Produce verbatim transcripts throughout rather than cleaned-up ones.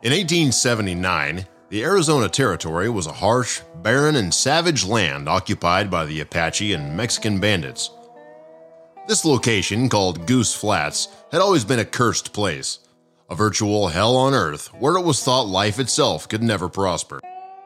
In eighteen seventy-nine, the Arizona Territory was a harsh, barren, and savage land occupied by the Apache and Mexican bandits. This location, called Goose Flats, had always been a cursed place, a virtual hell on earth where it was thought life itself could never prosper.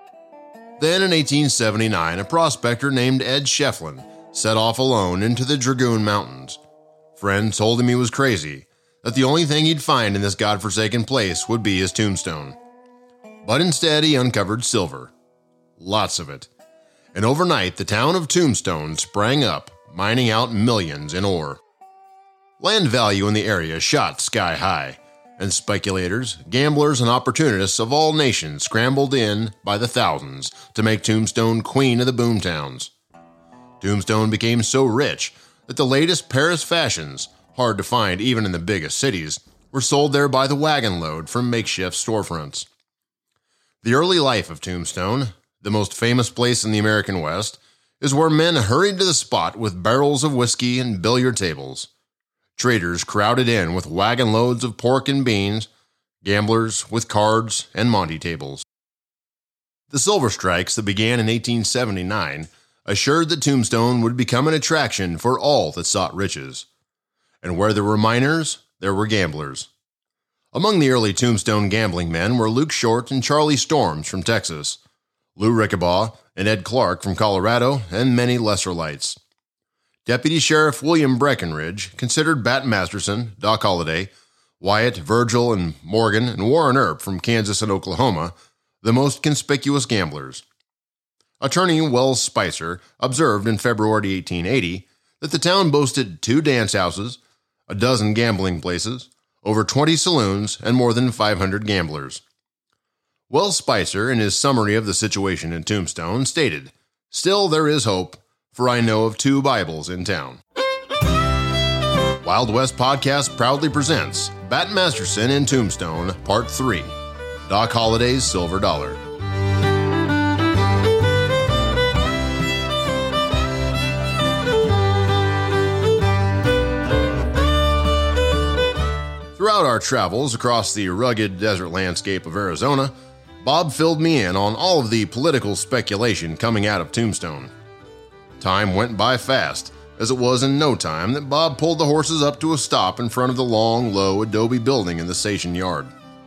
Then in eighteen seventy-nine, a prospector named Ed Shefflin set off alone into the Dragoon Mountains. Friends told him he was crazy, that the only thing he'd find in this godforsaken place would be his tombstone. But instead he uncovered silver. Lots of it. And overnight the town of Tombstone sprang up, mining out millions in ore. Land value in the area shot sky high, and speculators, gamblers, and opportunists of all nations scrambled in by the thousands to make Tombstone queen of the boomtowns. Tombstone became so rich that the latest Paris fashions, hard to find even in the biggest cities, were sold there by the wagon load from makeshift storefronts. The early life of Tombstone, the most famous place in the American West, is where men hurried to the spot with barrels of whiskey and billiard tables. Traders crowded in with wagon loads of pork and beans, gamblers with cards and monte tables. The silver strikes that began in eighteen seventy-nine assured that Tombstone would become an attraction for all that sought riches. And where there were miners, there were gamblers. Among the early Tombstone gambling men were Luke Short and Charlie Storms from Texas, Lou Rickabaugh and Ed Clark from Colorado, and many lesser lights. Deputy Sheriff William Breckenridge considered Bat Masterson, Doc Holliday, Wyatt, Virgil, and Morgan, and Warren Earp from Kansas and Oklahoma the most conspicuous gamblers. Attorney Wells Spicer observed in February eighteen eighty that the town boasted two dance houses, a dozen gambling places, over twenty saloons, and more than five hundred gamblers. Wells Spicer, in his summary of the situation in Tombstone, stated, "Still there is hope, for I know of two Bibles in town." Wild West Podcast proudly presents Bat Masterson in Tombstone, Part three, Doc Holliday's Silver Dollar. Throughout our travels across the rugged desert landscape of Arizona, Bob filled me in on all of the political speculation coming out of Tombstone. Time went by fast, as it was in no time that Bob pulled the horses up to a stop in front of the long, low adobe building in the station yard.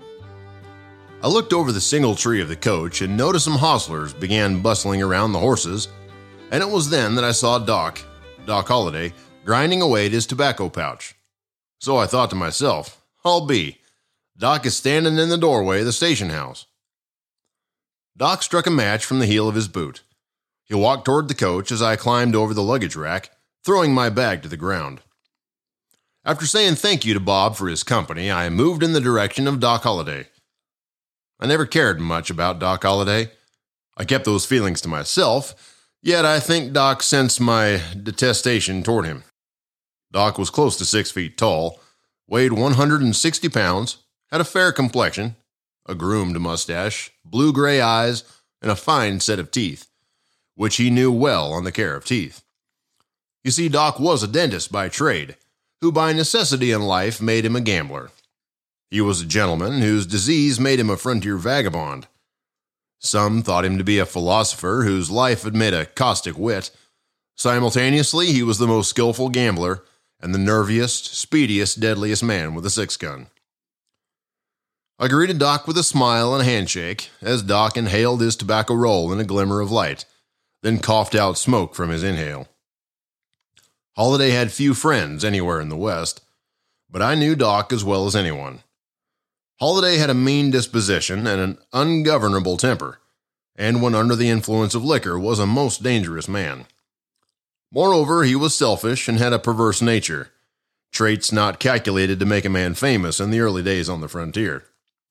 I looked over the single tree of the coach and noticed some hostlers began bustling around the horses, and it was then that I saw Doc, Doc Holliday, grinding away at his tobacco pouch. So I thought to myself, I'll be. Doc is standing in the doorway of the station house. Doc struck a match from the heel of his boot. He walked toward the coach as I climbed over the luggage rack, throwing my bag to the ground. After saying thank you to Bob for his company, I moved in the direction of Doc Holliday. I never cared much about Doc Holliday. I kept those feelings to myself, yet I think Doc sensed my detestation toward him. Doc was close to six feet tall, weighed one hundred sixty pounds, had a fair complexion, a groomed mustache, blue-gray eyes, and a fine set of teeth, which he knew well on the care of teeth. You see, Doc was a dentist by trade, who by necessity in life made him a gambler. He was a gentleman whose disease made him a frontier vagabond. Some thought him to be a philosopher whose life admit a caustic wit. Simultaneously, he was the most skillful gambler and the nerviest, speediest, deadliest man with a six-gun. I greeted Doc with a smile and a handshake as Doc inhaled his tobacco roll in a glimmer of light, then coughed out smoke from his inhale. Holliday had few friends anywhere in the West, but I knew Doc as well as anyone. Holliday had a mean disposition and an ungovernable temper, and when under the influence of liquor was a most dangerous man. Moreover, he was selfish and had a perverse nature, traits not calculated to make a man famous in the early days on the frontier.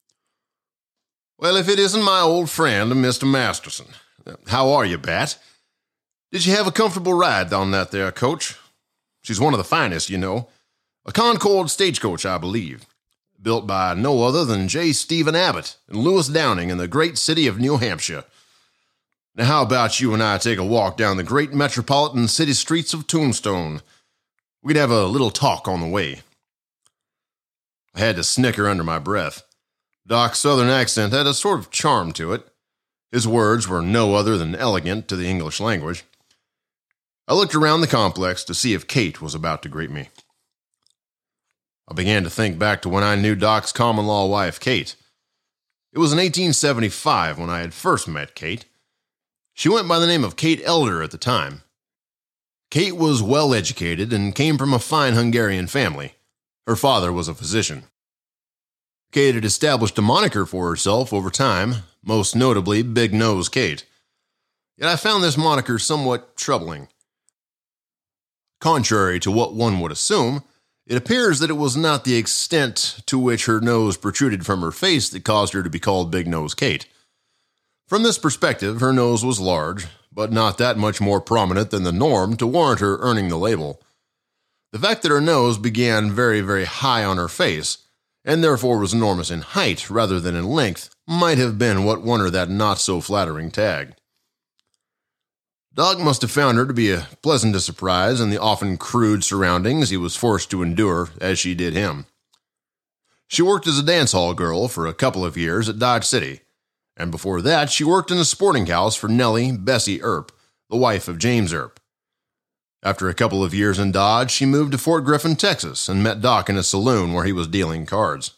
Well, if it isn't my old friend, Mister Masterson. How are you, Bat? Did you have a comfortable ride on that there coach? She's one of the finest, you know. A Concord stagecoach, I believe. Built by no other than J. Stephen Abbott and Lewis Downing in the great city of New Hampshire. Now, how about you and I take a walk down the great metropolitan city streets of Tombstone? We could have a little talk on the way. I had to snicker under my breath. Doc's southern accent had a sort of charm to it. His words were no other than elegant to the English language. I looked around the complex to see if Kate was about to greet me. I began to think back to when I knew Doc's common-law wife, Kate. It was in eighteen seventy-five when I had first met Kate. She went by the name of Kate Elder at the time. Kate was well-educated and came from a fine Hungarian family. Her father was a physician. Kate had established a moniker for herself over time, most notably Big Nose Kate. Yet I found this moniker somewhat troubling. Contrary to what one would assume, it appears that it was not the extent to which her nose protruded from her face that caused her to be called Big Nose Kate. From this perspective, her nose was large, but not that much more prominent than the norm to warrant her earning the label. The fact that her nose began very, very high on her face, and therefore was enormous in height rather than in length, might have been what won her that not-so-flattering tag. Doc must have found her to be a pleasant surprise in the often crude surroundings he was forced to endure as she did him. She worked as a dance hall girl for a couple of years at Dodge City, and before that she worked in a sporting house for Nellie Bessie Earp, the wife of James Earp. After a couple of years in Dodge, she moved to Fort Griffin, Texas, and met Doc in a saloon where he was dealing cards.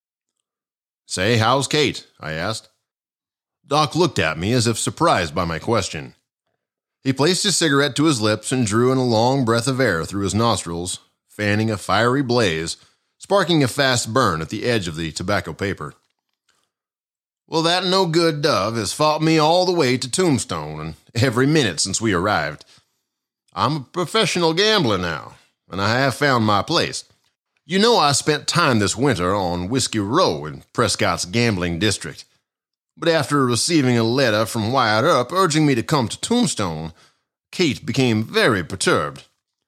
"Say, how's Kate?" I asked. Doc looked at me as if surprised by my question. He placed his cigarette to his lips and drew in a long breath of air through his nostrils, fanning a fiery blaze, sparking a fast burn at the edge of the tobacco paper. "Well, that no-good dove has fought me all the way to Tombstone, and every minute since we arrived. I'm a professional gambler now, and I have found my place. You know I spent time this winter on Whiskey Row in Prescott's gambling district. But after receiving a letter from Wyatt Earp urging me to come to Tombstone, Kate became very perturbed."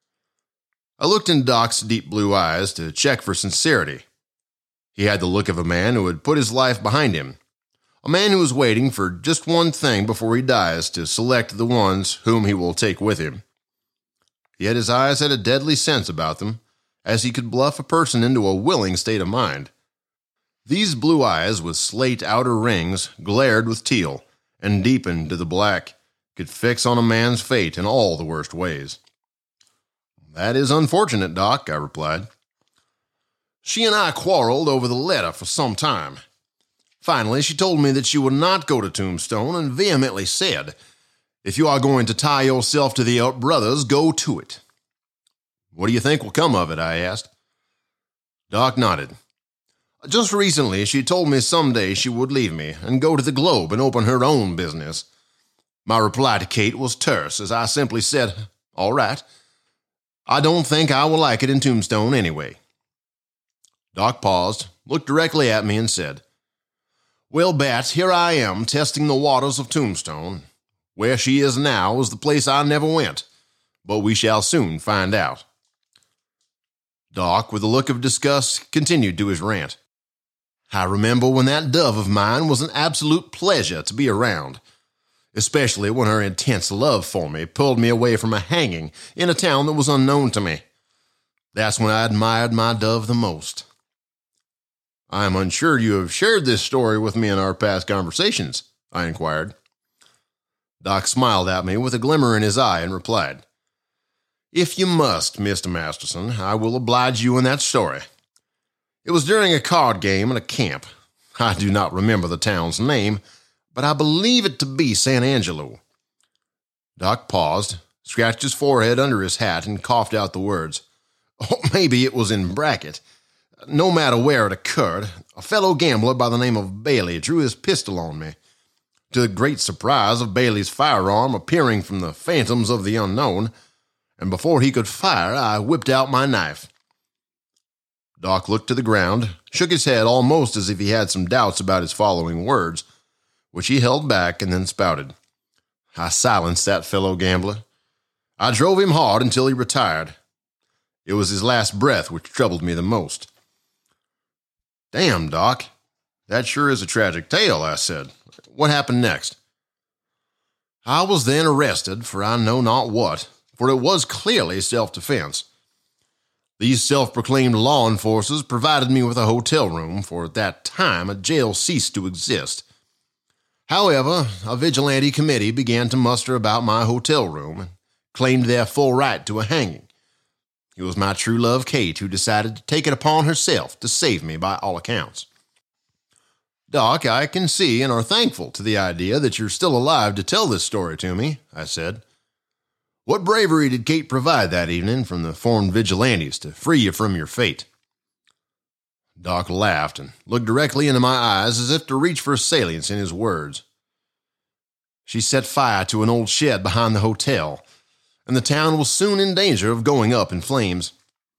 I looked in Doc's deep blue eyes to check for sincerity. He had the look of a man who had put his life behind him, a man who is waiting for just one thing before he dies to select the ones whom he will take with him. Yet his eyes had a deadly sense about them, as he could bluff a person into a willing state of mind. These blue eyes with slate outer rings glared with teal and deepened to the black, could fix on a man's fate in all the worst ways. "That is unfortunate, Doc," I replied. "She and I quarreled over the letter for some time. Finally, she told me that she would not go to Tombstone and vehemently said, 'If you are going to tie yourself to the Earp brothers, go to it.'" "What do you think will come of it?" I asked. Doc nodded. "Just recently, she told me someday she would leave me and go to the Globe and open her own business. My reply to Kate was terse, as I simply said, 'All right. I don't think I will like it in Tombstone anyway.'" Doc paused, looked directly at me, and said, "Well, Bat, here I am testing the waters of Tombstone. Where she is now is the place I never went, but we shall soon find out." Doc, with a look of disgust, continued to his rant. "I remember when that dove of mine was an absolute pleasure to be around, especially when her intense love for me pulled me away from a hanging in a town that was unknown to me. That's when I admired my dove the most." "I am unsure you have shared this story with me in our past conversations," I inquired. Doc smiled at me with a glimmer in his eye and replied, "If you must, Mister Masterson, I will oblige you in that story. It was during a card game at a camp. I do not remember the town's name, but I believe it to be San Angelo." Doc paused, scratched his forehead under his hat, and coughed out the words, "Oh, maybe it was in Brackett. No matter where it occurred, a fellow gambler by the name of Bailey drew his pistol on me, to the great surprise of Bailey's firearm appearing from the phantoms of the unknown, and before he could fire, I whipped out my knife." Doc looked to the ground, shook his head almost as if he had some doubts about his following words, which he held back and then spouted. "I silenced that fellow gambler. I drove him hard until he retired. It was his last breath which troubled me the most." "Damn, Doc, that sure is a tragic tale," I said. "What happened next?" "I was then arrested for I know not what, for it was clearly self-defense. These self-proclaimed law enforcers provided me with a hotel room, for at that time a jail ceased to exist. However, a vigilante committee began to muster about my hotel room and claimed their full right to a hanging. It was my true love, Kate, who decided to take it upon herself to save me by all accounts. Doc, I can see and are thankful to the idea that you're still alive to tell this story to me, I said. What bravery did Kate provide that evening from the formed vigilantes to free you from your fate? Doc laughed and looked directly into my eyes as if to reach for salience in his words. She set fire to an old shed behind the hotel, and the town was soon in danger of going up in flames.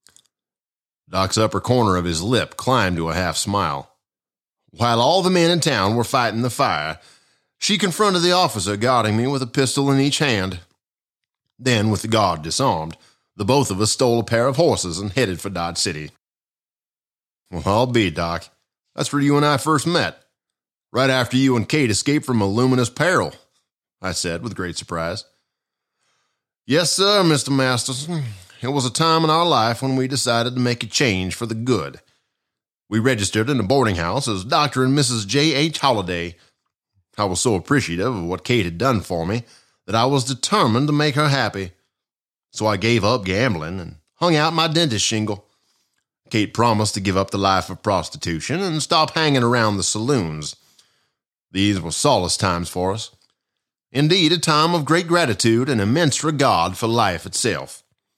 Doc's upper corner of his lip climbed to a half smile. While all the men in town were fighting the fire, she confronted the officer guarding me with a pistol in each hand. Then, with the guard disarmed, the both of us stole a pair of horses and headed for Dodge City. Well, I'll be, Doc. That's where you and I first met. Right after you and Kate escaped from a luminous peril, I said with great surprise. Yes, sir, Mister Masterson. It was a time in our life when we decided to make a change for the good. We registered in a boarding house as Doctor and Missus J H Holliday. I was so appreciative of what Kate had done for me that I was determined to make her happy. So I gave up gambling and hung out my dentist shingle. Kate promised to give up the life of prostitution and stop hanging around the saloons. These were solace times for us. Indeed, a time of great gratitude and immense regard for life itself.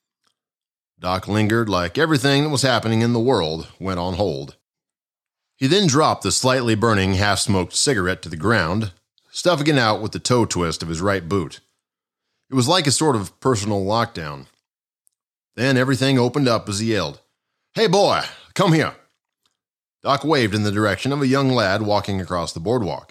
Doc lingered like everything that was happening in the world went on hold. He then dropped the slightly burning, half-smoked cigarette to the ground, stuffing it out with the toe twist of his right boot. It was like a sort of personal lockdown. Then everything opened up as he yelled, "Hey boy, come here." Doc waved in the direction of a young lad walking across the boardwalk.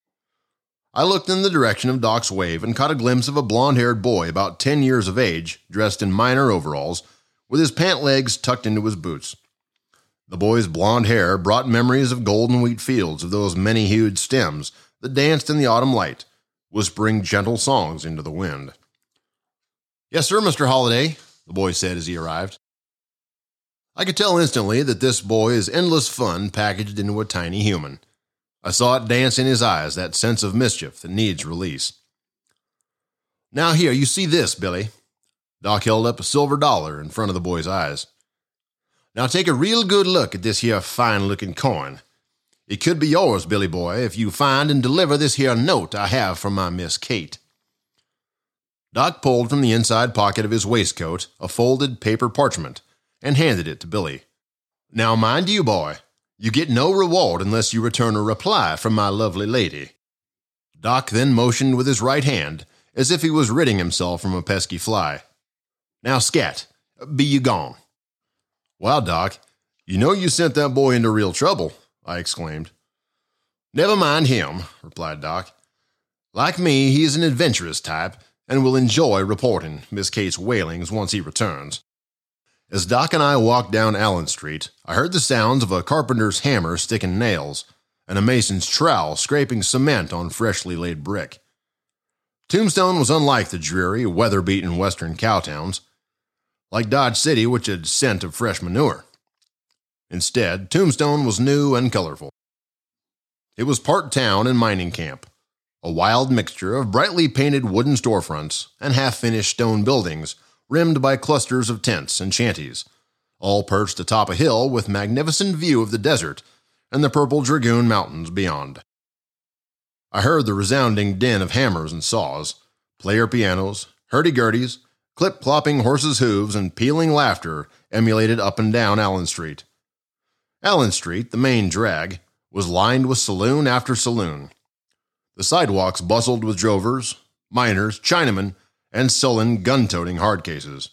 I looked in the direction of Doc's wave and caught a glimpse of a blond-haired boy about ten years of age, dressed in miner overalls, with his pant legs tucked into his boots. The boy's blond hair brought memories of golden wheat fields of those many-hued stems that danced in the autumn light, whispering gentle songs into the wind. "Yes, sir, Mister Holliday," the boy said as he arrived. I could tell instantly that this boy is endless fun packaged into a tiny human. I saw it dance in his eyes, that sense of mischief that needs release. "Now here, you see this, Billy." Doc held up a silver dollar in front of the boy's eyes. "Now take a real good look at this here fine-looking coin. It could be yours, Billy boy, if you find and deliver this here note I have from my Miss Kate." Doc pulled from the inside pocket of his waistcoat a folded paper parchment and handed it to Billy. "Now mind you, boy, you get no reward unless you return a reply from my lovely lady." Doc then motioned with his right hand as if he was ridding himself from a pesky fly. "Now, scat, be you gone." "Wow, Doc, you know you sent that boy into real trouble," I exclaimed. "Never mind him," replied Doc. "Like me, he is an adventurous type and will enjoy reporting Miss Kate's wailings once he returns." As Doc and I walked down Allen Street, I heard the sounds of a carpenter's hammer sticking nails and a mason's trowel scraping cement on freshly laid brick. Tombstone was unlike the dreary, weather-beaten western cowtowns, like Dodge City, which had scent of fresh manure. Instead, Tombstone was new and colorful. It was part town and mining camp, a wild mixture of brightly painted wooden storefronts and half-finished stone buildings rimmed by clusters of tents and shanties, all perched atop a hill with magnificent view of the desert and the purple Dragoon Mountains beyond. I heard the resounding din of hammers and saws, player pianos, hurdy-gurdies, clip-clopping horses' hooves, and pealing laughter emulated up and down Allen Street. Allen Street, the main drag, was lined with saloon after saloon. The sidewalks bustled with drovers, miners, Chinamen, and sullen, gun-toting hard cases.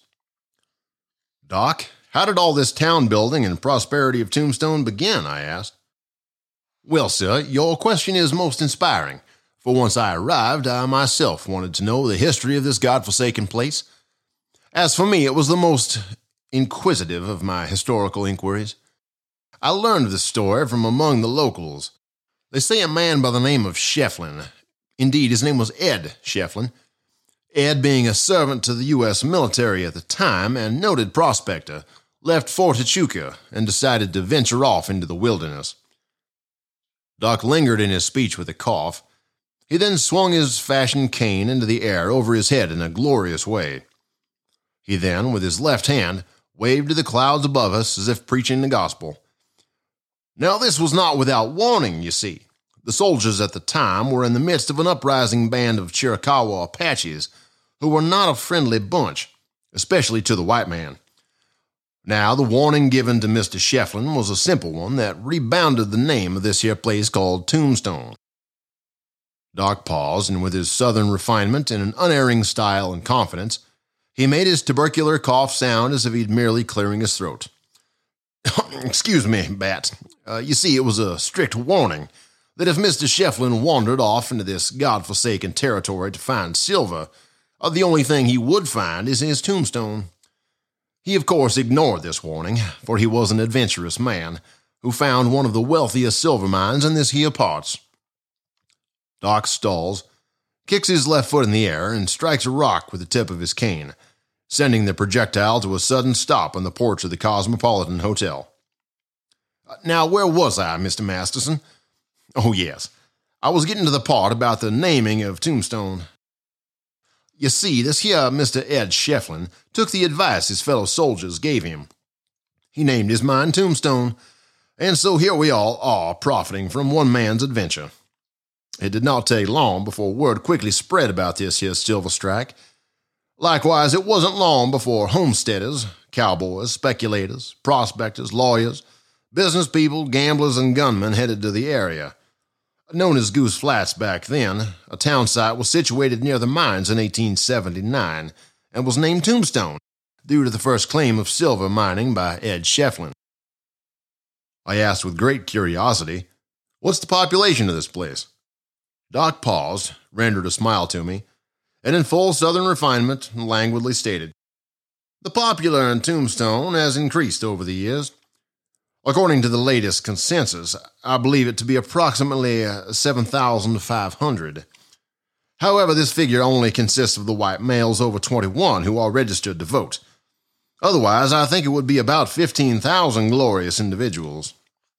"Doc, how did all this town building and prosperity of Tombstone begin?" I asked. "Well, sir, your question is most inspiring, for once I arrived, I myself wanted to know the history of this godforsaken place. As for me, it was the most inquisitive of my historical inquiries. I learned this story from among the locals. They say a man by the name of Shefflin, indeed his name was Ed Shefflin, Ed being a servant to the U S military at the time and noted prospector, left Fort Huachuca and decided to venture off into the wilderness. Doc lingered in his speech with a cough. He then swung his fashioned cane into the air over his head in a glorious way. He then, with his left hand, waved to the clouds above us as if preaching the gospel. Now this was not without warning, you see. The soldiers at the time were in the midst of an uprising band of Chiricahua Apaches who were not a friendly bunch, especially to the white man. Now, the warning given to Mister Shefflin was a simple one that rebounded the name of this here place called Tombstone. Doc paused, and with his southern refinement and an unerring style and confidence, he made his tubercular cough sound as if he'd merely clearing his throat. Excuse me, Bat. Uh, you see, it was a strict warning that if Mister Shefflin wandered off into this godforsaken territory to find silver, uh, the only thing he would find is his tombstone. He, of course, ignored this warning, for he was an adventurous man who found one of the wealthiest silver mines in this here parts. Doc stalls, kicks his left foot in the air, and strikes a rock with the tip of his cane, sending the projectile to a sudden stop on the porch of the Cosmopolitan Hotel. Now, where was I, Mister Masterson? Oh, yes. I was getting to the part about the naming of Tombstone. You see, this here Mister Ed Shefflin took the advice his fellow soldiers gave him. He named his mine Tombstone, and so here we all are profiting from one man's adventure. It did not take long before word quickly spread about this here silver strike. Likewise, it wasn't long before homesteaders, cowboys, speculators, prospectors, lawyers, business people, gamblers, and gunmen headed to the area. Known as Goose Flats back then, a town site was situated near the mines in eighteen seventy-nine and was named Tombstone due to the first claim of silver mining by Ed Shefflin. I asked with great curiosity, "What's the population of this place?" Doc paused, rendered a smile to me, and in full southern refinement languidly stated, "The popular in Tombstone has increased over the years. According to the latest consensus, I believe it to be approximately seven thousand five hundred. However, this figure only consists of the white males over twenty-one who are registered to vote. Otherwise, I think it would be about fifteen thousand glorious individuals."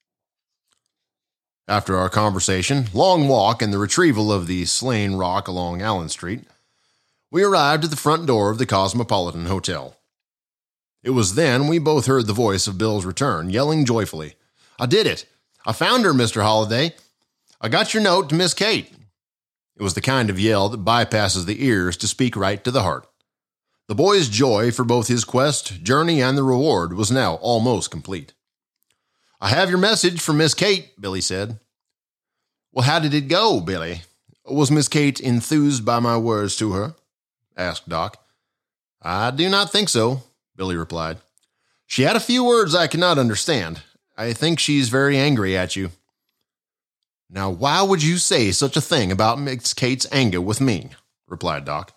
After our conversation, long walk, and the retrieval of the slain rock along Allen Street, we arrived at the front door of the Cosmopolitan Hotel. It was then we both heard the voice of Bill's return, yelling joyfully, "I did it! I found her, Mister Holliday! I got your note to Miss Kate!" It was the kind of yell that bypasses the ears to speak right to the heart. The boy's joy for both his quest, journey, and the reward was now almost complete. "I have your message from Miss Kate," Billy said. "Well, how did it go, Billy? Was Miss Kate enthused by my words to her?" asked Doc. "I do not think so," Billy replied. "She had a few words I cannot understand. I think she's very angry at you." "Now, why would you say such a thing about Miss Kate's anger with me?" replied Doc.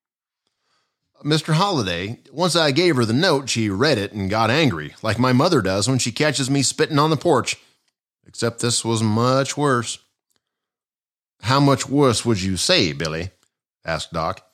"Mister Holliday, once I gave her the note, she read it and got angry, like my mother does when she catches me spitting on the porch. Except this was much worse." "How much worse would you say, Billy?" asked Doc.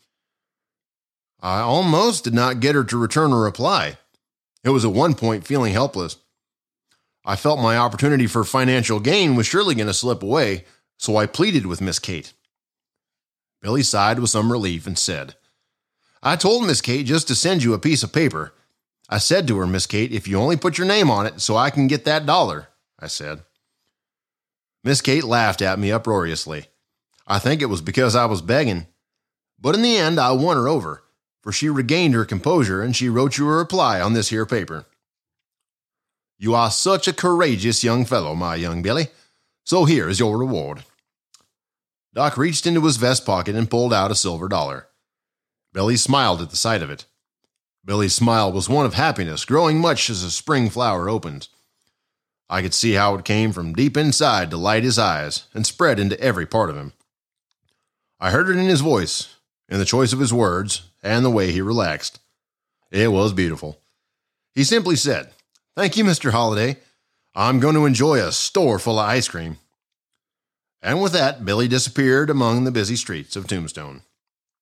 "I almost did not get her to return a reply. It was at one point feeling helpless. I felt my opportunity for financial gain was surely going to slip away, so I pleaded with Miss Kate." Billy sighed with some relief and said, "I told Miss Kate just to send you a piece of paper. I said to her, 'Miss Kate, if you only put your name on it so I can get that dollar,' I said." Miss Kate laughed at me uproariously. I think it was because I was begging. But in the end, I won her over, for she regained her composure and she wrote you a reply on this here paper. "You are such a courageous young fellow, my young Billy. So here is your reward." Doc reached into his vest pocket and pulled out a silver dollar. Billy smiled at the sight of it. Billy's smile was one of happiness, growing much as a spring flower opens. I could see how it came from deep inside to light his eyes and spread into every part of him. I heard it in his voice, in the choice of his words, and the way he relaxed. It was beautiful. He simply said, "Thank you, Mister Holliday. I'm going to enjoy a store full of ice cream." And with that, Billy disappeared among the busy streets of Tombstone.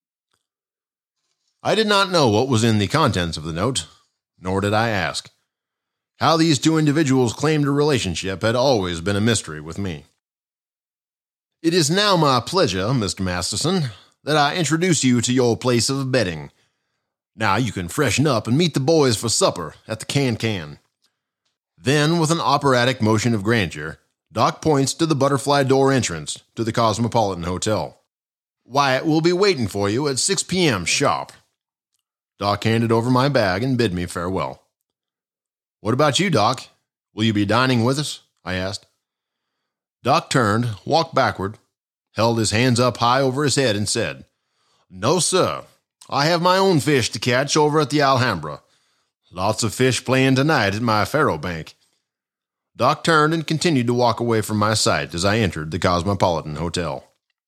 I did not know what was in the contents of the note, nor did I ask. How these two individuals claimed a relationship had always been a mystery with me. It is now my pleasure, Mister Masterson, that I introduce you to your place of bedding. Now you can freshen up and meet the boys for supper at the Can-Can. Then, with an operatic motion of grandeur, Doc points to the butterfly door entrance to the Cosmopolitan Hotel. Wyatt will be waiting for you at six p.m. sharp. Doc handed over my bag and bid me farewell. What about you, Doc? Will you be dining with us? I asked. Doc turned, walked backward, held his hands up high over his head and said, No, sir. I have my own fish to catch over at the Alhambra. Lots of fish playing tonight at my faro bank. Doc turned and continued to walk away from my sight as I entered the Cosmopolitan Hotel.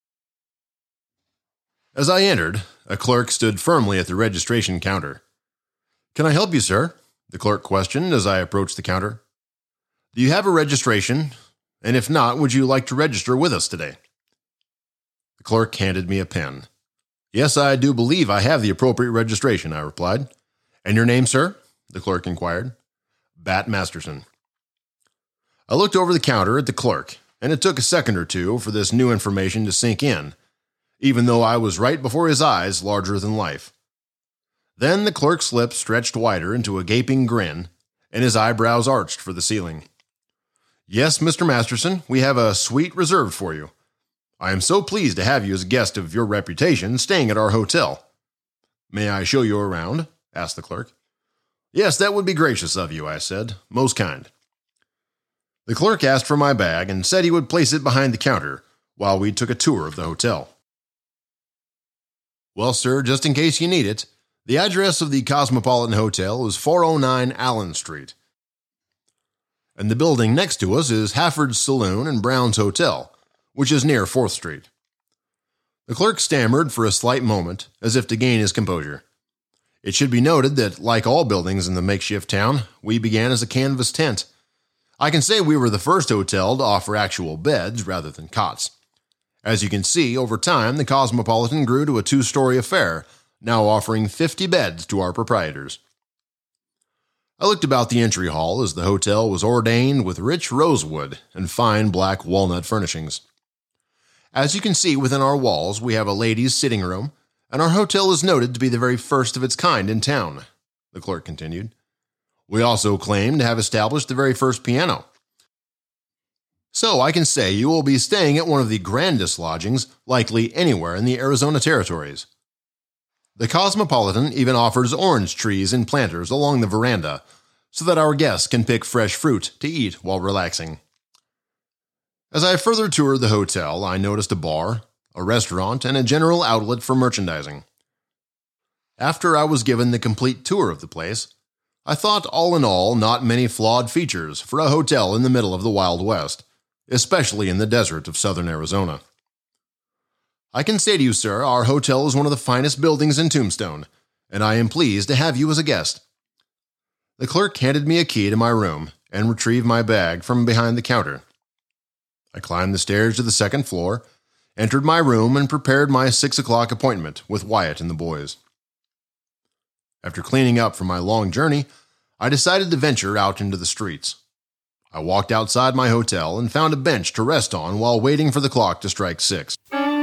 As I entered, a clerk stood firmly at the registration counter. Can I help you, sir? The clerk questioned as I approached the counter. Do you have a registration? And if not, would you like to register with us today? The clerk handed me a pen. Yes, I do believe I have the appropriate registration, I replied. And your name, sir? The clerk inquired. Bat Masterson. I looked over the counter at the clerk, and it took a second or two for this new information to sink in, even though I was right before his eyes, larger than life. Then the clerk's lips stretched wider into a gaping grin, and his eyebrows arched for the ceiling. Yes, Mister Masterson, we have a suite reserved for you. I am so pleased to have you as a guest of your reputation staying at our hotel. May I show you around? Asked the clerk. Yes, that would be gracious of you, I said. Most kind. The clerk asked for my bag and said he would place it behind the counter while we took a tour of the hotel. Well, sir, just in case you need it, the address of the Cosmopolitan Hotel is four oh nine Allen Street. And the building next to us is Hafford's Saloon and Brown's Hotel, which is near fourth Street. The clerk stammered for a slight moment, as if to gain his composure. It should be noted that, like all buildings in the makeshift town, we began as a canvas tent. I can say we were the first hotel to offer actual beds rather than cots. As you can see, over time, the Cosmopolitan grew to a two-story affair, now offering fifty beds to our proprietors. I looked about the entry hall as the hotel was ordained with rich rosewood and fine black walnut furnishings. As you can see within our walls, we have a ladies' sitting room, and our hotel is noted to be the very first of its kind in town, the clerk continued. We also claim to have established the very first piano. So I can say you will be staying at one of the grandest lodgings likely anywhere in the Arizona territories. The Cosmopolitan even offers orange trees and planters along the veranda so that our guests can pick fresh fruit to eat while relaxing. As I further toured the hotel, I noticed a bar, a restaurant, and a general outlet for merchandising. After I was given the complete tour of the place, I thought all in all not many flawed features for a hotel in the middle of the Wild West, especially in the desert of southern Arizona. I can say to you, sir, our hotel is one of the finest buildings in Tombstone, and I am pleased to have you as a guest. The clerk handed me a key to my room and retrieved my bag from behind the counter. I climbed the stairs to the second floor, entered my room, and prepared my six o'clock appointment with Wyatt and the boys. After cleaning up from my long journey, I decided to venture out into the streets. I walked outside my hotel and found a bench to rest on while waiting for the clock to strike six.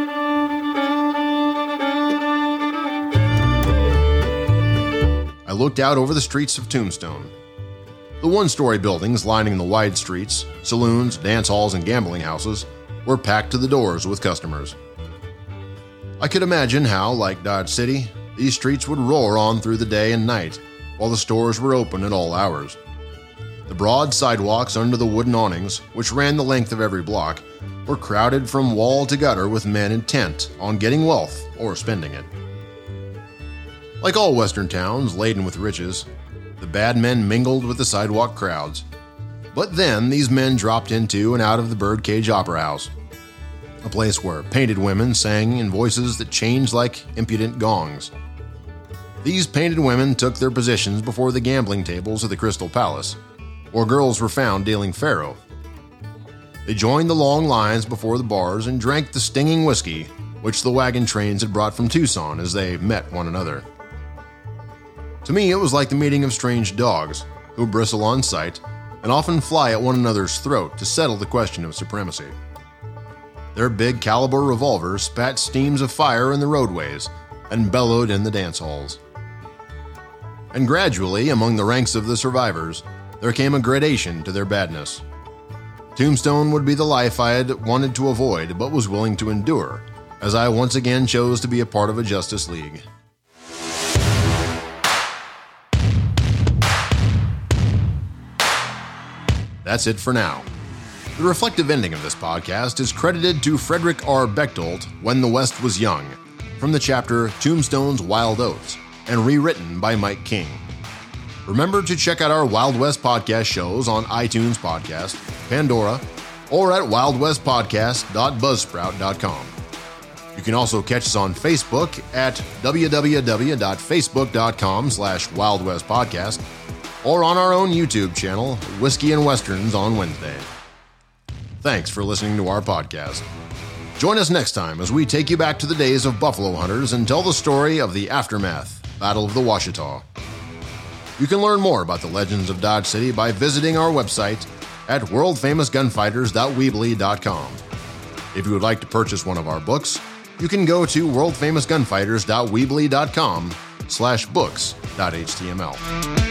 I looked out over the streets of Tombstone. The one-story buildings lining the wide streets, saloons, dance halls, and gambling houses, were packed to the doors with customers. I could imagine how, like Dodge City, these streets would roar on through the day and night, while the stores were open at all hours. The broad sidewalks under the wooden awnings, which ran the length of every block, were crowded from wall to gutter with men intent on getting wealth or spending it. Like all western towns laden with riches, the bad men mingled with the sidewalk crowds. But then these men dropped into and out of the Birdcage Opera House, a place where painted women sang in voices that changed like impudent gongs. These painted women took their positions before the gambling tables of the Crystal Palace, where girls were found dealing faro. They joined the long lines before the bars and drank the stinging whiskey which the wagon trains had brought from Tucson as they met one another. To me, it was like the meeting of strange dogs, who bristle on sight and often fly at one another's throat to settle the question of supremacy. Their big caliber revolvers spat steams of fire in the roadways and bellowed in the dance halls. And gradually, among the ranks of the survivors, there came a gradation to their badness. Tombstone would be the life I had wanted to avoid but was willing to endure, as I once again chose to be a part of a Justice League. That's it for now. The reflective ending of this podcast is credited to Frederick R. Bechtold, When the West Was Young, from the chapter Tombstone's Wild Oats, and rewritten by Mike King. Remember to check out our Wild West podcast shows on iTunes Podcast, Pandora, or at wild west podcast dot buzzsprout dot com. You can also catch us on Facebook at w w w dot facebook dot com slash wild west podcast, or on our own YouTube channel, Whiskey and Westerns on Wednesday. Thanks for listening to our podcast. Join us next time as we take you back to the days of buffalo hunters and tell the story of the aftermath, Battle of the Washita. You can learn more about the legends of Dodge City by visiting our website at world famous gunfighters dot weebly dot com. If you would like to purchase one of our books, you can go to world famous gunfighters dot weebly dot com slash books dot h t m l.